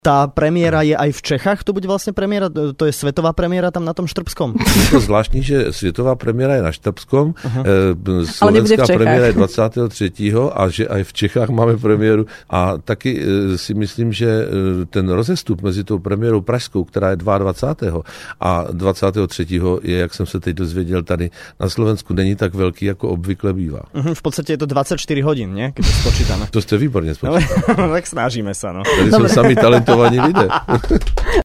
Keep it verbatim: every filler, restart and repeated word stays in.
Tá premiéra je aj v Čechách? To bude vlastne premiéra? To je svetová premiéra tam na tom Štrbskom? Je to zvláštní, že světová premiéra je na Štrbskom, uh-huh. Slovenská premiéra je dvacátého třetího a že aj v Čechách máme premiéru. A taky si myslím, že ten rozestup mezi tou premiérou pražskou, která je dvacátého druhého a dvacátého třetího je, jak jsem se teď dozvěděl, tady na Slovensku není tak velký, jako obvykle bývá. Uh-huh. V podstate je to dvadsaťštyri hodín, nie? Keď to spočítame. To ste výborne spočítali. Tak snažíme sa, no. Tady sú sami talentovaní lidé.